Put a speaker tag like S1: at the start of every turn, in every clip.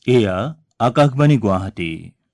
S1: এয়া আকাশবাণী গুৱাহাটী।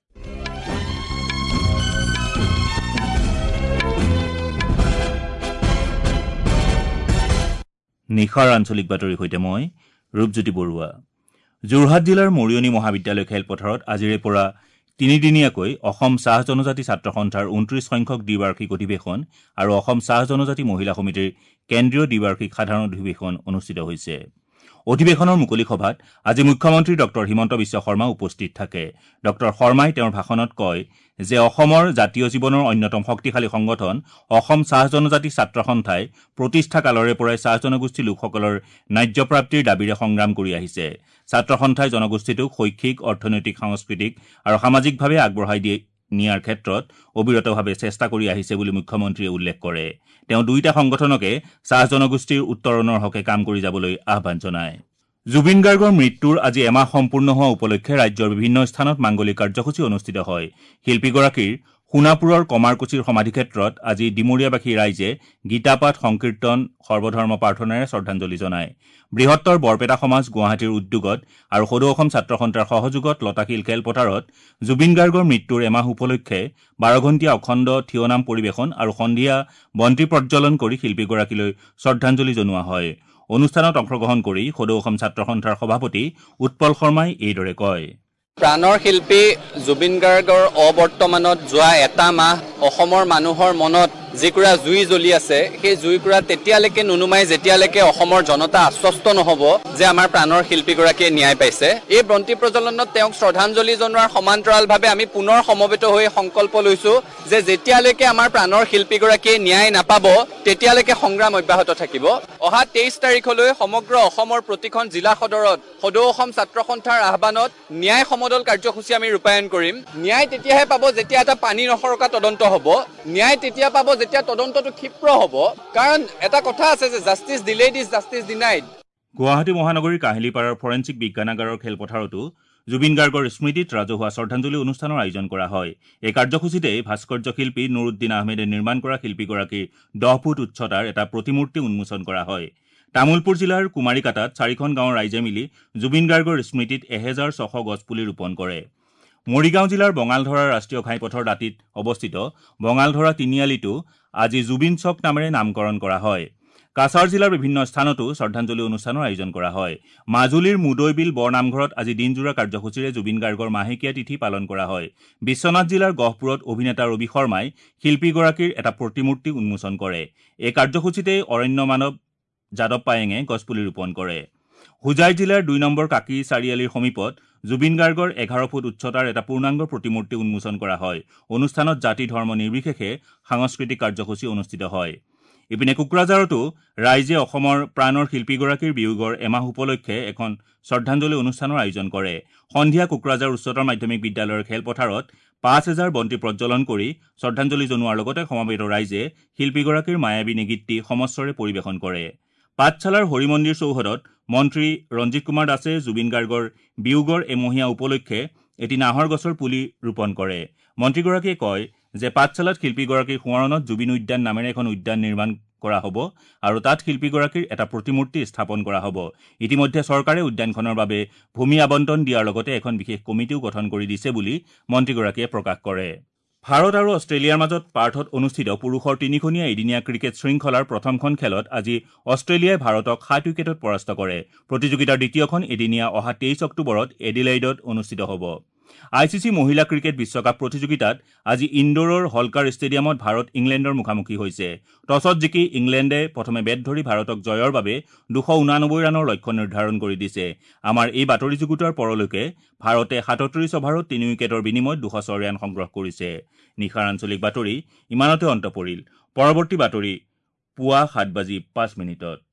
S1: নিশাৰ আঞ্চলিক বাতৰিৰ সৈতে মই ৰূপজ্যোতি বৰুৱা। যোৰহাট জিলাৰ মৰিয়নি মহাবিদ্যালয় খেলপথাৰত আজিৰে পৰা তিনিদিনীয়াকৈ অসম চাহ জনজাতি ছাত্ৰ সন্থাৰ ২৯ সংখ্যক দ্বিবাৰ্ষিক অধিৱেশন আৰু অসম চাহ জনজাতি মহিলা সমিতিৰ কেন্দ্ৰীয় দ্বিবাৰ্ষিক সাধাৰণ অধিৱেশন অনুষ্ঠিত হৈছে। অধিৱেশনৰ মুকলি সভাত আজি মুখ্যমন্ত্ৰী ডঃ হিমন্ত বিশ্ব শৰ্মা উপস্থিত থাকে। ডঃ শৰ্মাই তেওঁৰ ভাষণত কয় যে অসমৰ জাতীয় জীৱনৰ অন্যতম শক্তিশালী সংগঠন অসম চাহ জনজাতি ছাত্ৰ সন্থাই প্ৰতিষ্ঠা কালৰে পৰাই চাহ জনগোষ্ঠীৰ লোকসকলৰ ন্যায্যপ্ৰাপ্তিৰ দাবীৰে সংগ্ৰাম কৰি আহিছে। ছাত্ৰ সন্থাই জনগোষ্ঠীটোক শৈক্ষিক, অৰ্থনৈতিক, সাংস্কৃতিক আৰু সামাজিকভাৱে আগবঢ়াই নিয়াৰ ক্ষেত্ৰত অবিৰতভাৱে চেষ্টা কৰি আহিছে বুলি মুখ্যমন্ত্ৰীয়ে উল্লেখ কৰে। তেওঁ দুয়োটা সংগঠনকে চাহ জনগোষ্ঠীৰ উত্তৰণৰ হকে কাম কৰি যাবলৈ আহ্বান জনায়। জুবিন গাৰ্গৰ মৃত্যুৰ আজি এমাহ সম্পূৰ্ণ হোৱা উপলক্ষে ৰাজ্যৰ বিভিন্ন স্থানত মাংগলিক কাৰ্যসূচী অনুষ্ঠিত হয়। শিল্পীগৰাকীৰ সোণাপুৰৰ কমাৰকুছিৰ সমাধিক্ষেত্ৰত আজি ডিমৰীয়াবাসী ৰাইজে গীতাপাঠ, সংকীৰ্তন, সৰ্বধৰ্ম প্ৰাৰ্থনাৰে শ্ৰদ্ধাঞ্জলি জনায়। বৃহত্তৰ বৰপেটা সমাজ, গুৱাহাটীৰ উদ্যোগত আৰু সদৌ অসম ছাত্ৰ সন্থাৰ সহযোগত লতাশিল খেলপথাৰত জুবিন গাৰ্গৰ মৃত্যুৰ এমাহ উপলক্ষে ১২ ঘণ্টীয়া অখণ্ড থিয়নাম পৰিৱেশন আৰু সন্ধিয়া বন্তি প্ৰজ্বলন কৰি শিল্পীগৰাকীলৈ শ্ৰদ্ধাঞ্জলি জনোৱা হয়। অনুষ্ঠানত অংশগ্ৰহণ কৰি সদৌ অসম ছাত্ৰ সন্থাৰ সভাপতি উৎপল শৰ্মাই এইদৰে কয়।
S2: প্ৰাণৰ শিল্পী জুবিন গাৰ্গৰ অবৰ্তমানত যোৱা এটা মাহ অসমৰ মানুহৰ মনত যিকুৰা জুই জ্বলি আছে, সেই জুইকুৰা তেতিয়ালৈকে নুনুমাই যেতিয়ালৈকে অসমৰ জনতা আশ্বস্ত নহ'ব যে আমাৰ প্ৰাণৰ শিল্পীগৰাকীয়ে ন্যায় পাইছে। এই বন্তি প্ৰজ্বলনত তেওঁক শ্ৰদ্ধাঞ্জলি জনোৱাৰ সমান্তৰালভাৱে আমি পুনৰ সমবেত হৈ সংকল্প লৈছোঁ যে যেতিয়ালৈকে আমাৰ প্ৰাণৰ শিল্পীগৰাকীয়ে ন্যায় নাপাব তেতিয়ালৈকে সংগ্ৰাম অব্যাহত থাকিব। অহা ২৩ তাৰিখলৈ সমগ্ৰ অসমৰ প্ৰতিখন জিলা সদৰত সদৌ অসম ছাত্ৰ সন্থাৰ আহ্বানত ন্যায় সমদল কাৰ্যসূচী আমি ৰূপায়ণ কৰিম। ন্যায় তেতিয়াহে পাব যেতিয়া এটা পানী নসৰকা তদন্ত হ'ব। ন্যায় তেতিয়া পাব যেতিয়া তদন্তটো ক্ষিপ্ৰ হ'ব। কাৰণ এটা কথা আছে যে justice delayed is justice denied.
S1: Guwahati মহানগৰীৰ কাহিলীপাৰাৰ ফৰেন্সিক বিজ্ঞানাগাৰৰ খেলপথাৰতো জুবিন গাৰ্গৰ স্মৃতিত ৰাজহুৱা শ্ৰদ্ধাঞ্জলি অনুষ্ঠানৰ আয়োজন কৰা হয়। এই কাৰ্যসূচীতে ভাস্কৰ্য শিল্পী নুৰুদ্দিন আহমেদে নিৰ্মাণ কৰা শিল্পীগৰাকীৰ 10 ফুট উচ্চতাৰ এটা প্ৰতিমূৰ্তি উন্মোচন কৰা হয়। তামুলপুৰ জিলাৰ কুমাৰীকাটাত 4খন গাঁৱৰ ৰাইজে মিলি জুবিন গাৰ্গৰ স্মৃতিত 1600 গছপুলি ৰোপণ কৰে। মৰিগাঁও জিলাৰ বঙালধৰা ৰাষ্ট্ৰীয় ঘাইপথৰ দাঁতিত অৱস্থিত বঙালধৰা তিনিআলিটো আজি জুবিন চক নামেৰে নামকৰণ কৰা হয়। কাছাৰ জিলাৰ বিভিন্ন স্থানতো শ্ৰদ্ধাঞ্জলি অনুষ্ঠানৰ আয়োজন কৰা হয়। মাজুলীৰ মুদৈবিল বৰনামঘৰত আজি দিনজোৰা কাৰ্যসূচীৰে জুবিন গাৰ্গৰ মাহেকীয়া তিথি পালন কৰা হয়। বিশ্বনাথ জিলাৰ গহপুৰত অভিনেতা ৰবি শৰ্মাই শিল্পীগৰাকীৰ এটা প্ৰতিমূৰ্তি উন্মোচন কৰে। এই কাৰ্যসূচীতে অৰণ্য মানৱ যাদৱ পায়েঙে গছপুলি ৰোপণ কৰে। হোজাই জিলাৰ ২ নম্বৰ কাকি চাৰিআলিৰ সমীপত জুবিন গাৰ্গৰ 11 ফুট উচ্চতাৰ এটা পূৰ্ণাংগ প্ৰতিমূৰ্তি উন্মোচন কৰা হয়। অনুষ্ঠানত জাতি ধৰ্ম নিৰ্বিশেষে সাংস্কৃতিক কাৰ্যসূচী অনুষ্ঠিত হয়। ইপিনে কোকৰাঝাৰতো ৰাইজে অসমৰ প্ৰাণৰ শিল্পীগৰাকীৰ বিয়োগৰ এমাহ উপলক্ষে এখন শ্ৰদ্ধাঞ্জলি অনুষ্ঠানৰ আয়োজন কৰে। সন্ধিয়া কোকৰাঝাৰ উচ্চতৰ মাধ্যমিক বিদ্যালয়ৰ খেলপথাৰত ৫,০০০ বন্তি প্ৰজ্বলন কৰি শ্ৰদ্ধাঞ্জলি জনোৱাৰ লগতে সমবেত ৰাইজে শিল্পীগৰাকীৰ মায়াবী গীতটি সমস্বৰে পৰিৱেশন কৰে। পাঠশালাৰ হৰি মন্দিৰ চৌহদত মন্ত্ৰী ৰঞ্জিত কুমাৰ দাসে জুবিন গাৰ্গৰ বিয়োগৰ এমহীয়া উপলক্ষে এটি নাহৰ গছৰ পুলি ৰোপণ কৰে। মন্ত্ৰীগৰাকীয়ে কয় যে পাঠশালাত শিল্পীগৰাকীৰ সোঁৱৰণত জুবিন উদ্যান নামেৰে এখন উদ্যান নিৰ্মাণ কৰা হ'ব আৰু তাত শিল্পীগৰাকীৰ এটা প্ৰতিমূৰ্তি স্থাপন কৰা হ'ব। ইতিমধ্যে চৰকাৰে উদ্যানখনৰ বাবে ভূমি আবণ্টন দিয়াৰ লগতে এখন বিশেষ কমিটিও গঠন কৰি দিছে বুলি মন্ত্ৰীগৰাকীয়ে প্ৰকাশ কৰে। ভাৰত আৰু অষ্ট্ৰেলিয়াৰ মাজত পাৰ্থত অনুষ্ঠিত পুৰুষৰ 3খনীয়া এদিনীয়া ক্ৰিকেট শৃংখলাৰ প্ৰথমখন খেলত আজি অষ্ট্ৰেলিয়াই ভাৰতক 7 উইকেটত পৰাস্ত কৰে। প্ৰতিযোগিতাৰ দ্বিতীয়খন এদিনীয়া অহা 23 অক্টোবৰত এডিলেইডত অনুষ্ঠিত হ'ব। ICC মহিলা ক্ৰিকেট বিশ্বকাপ প্ৰতিযোগিতাত আজি ইণ্ডোৰৰ হলকাৰ ষ্টেডিয়ামত ভাৰত ইংলেণ্ডৰ মুখামুখি হৈছে। টছত জিকি ইংলেণ্ডে প্ৰথমে বেট ধৰি ভাৰতক জয়ৰ বাবে 289 ৰানৰ লক্ষ্য নিৰ্ধাৰণ কৰি দিছে। আমাৰ এই বাতৰি যুগুতোৱাৰ পৰলৈকে ভাৰতে 37 অভাৰত 3 উইকেটৰ বিনিময়ত 206 ৰান সংগ্ৰহ কৰিছে। নিশাৰ আঞ্চলিক বাতৰি ইমানতে অন্ত পৰিল। পৰৱৰ্তী বাতৰি পুৱা 7:05।